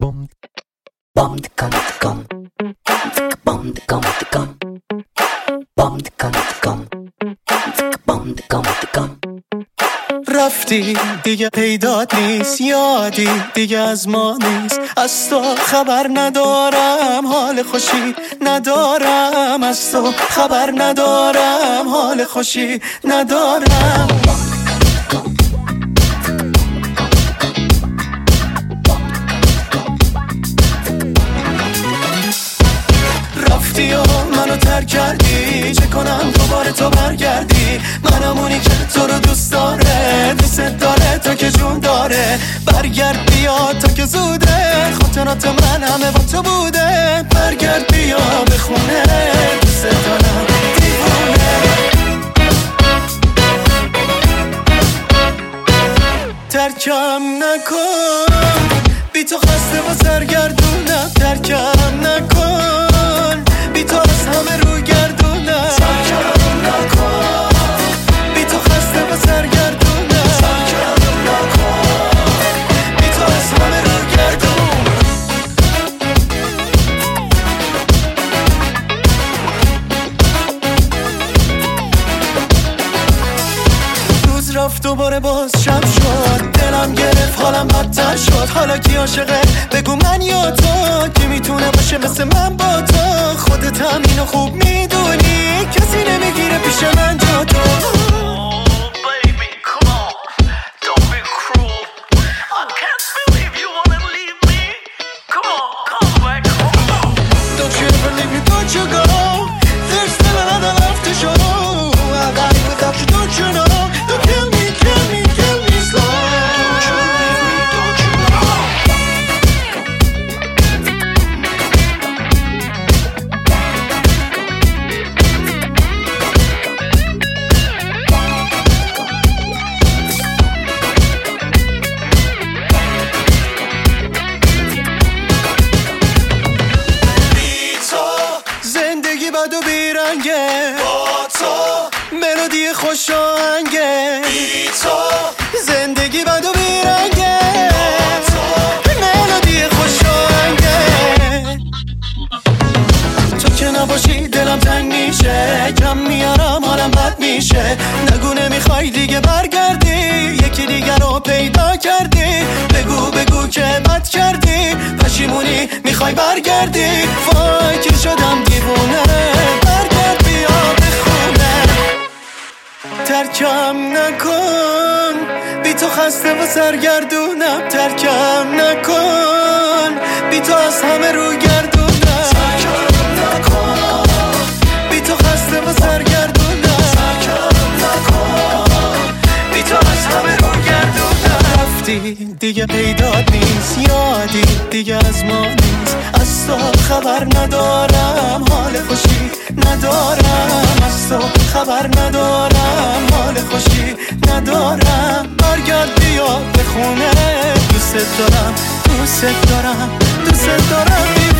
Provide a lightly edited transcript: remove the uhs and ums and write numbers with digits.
رفتی دیگه پیدات نیست، یادی دیگه از ما نیست. از تو خبر ندارم، حال خوشی ندارم. از تو خبر ندارم، حال خوشی ندارم. رفتی و منو ترک کردی، چه کنم دوباره تو برگردی؟ منم اونی که تو رو دوست داره، دوست داره تا که جون داره. برگرد بیا تا که زوده، خاطرات من همه با تو بوده. برگرد بیا به خونه، دوست دارم دیوونه. ترکم نکن، بی تو خسته و سرگردونم. ترکم نکن، بی تو از همه رو گردونم. ترکم نکن، بی تو خسته و سرگردونم. ترکم نکن، بی تو از همه رو گردونم. روز رفت دوباره باز شب شد، دلم گرفت حالم بدتر شد. حالا کی عاشقه بگو من یا تو؟ کی میتونه باشه مثل من با تو؟ خودت هم اینو خوب میدونی، کسی نمیگیره پیش من جا تو. Don't you ever leave me, don't you go. There's still another life to show. I got it without you, don't you know? Don't kill me, kill me, kill me slow. Don't you leave me, don't you know? زندگی بد و بیرنگه، با تو ملودی خوش آهنگه. بی تو زندگی بد و بیرنگه، با تو ملودی خوش آهنگه. تو که نباشی دلم تنگ میشه، کم میارم حالم بد میشه. نگو نمیخوای دیگه برگردی، یکی دیگر رو پیدا کردی. بگو بگو که بد کردی، پشیمونی میخوای برگردی. وای که شدم دیوونه، برگرد بیا به خونه. ترکم نکن، بی تو خسته و سرگردونم. ترکم نکن، بی تو از همه رو گردونم. ترکم نکن، بی تو خسته و سرگردونم. ترکم نکن، بی تو از همه رو گردونم. رفتی دیگه پیدات نیست، یادی دیگه از ما نیست. از تو خبر ندارم، حال خوشی ندارم. از تو خبر ندارم، حال خوشی ندارم. برگرد بیا به خونه، دوست دارم، دوست دارم، دوست دارم.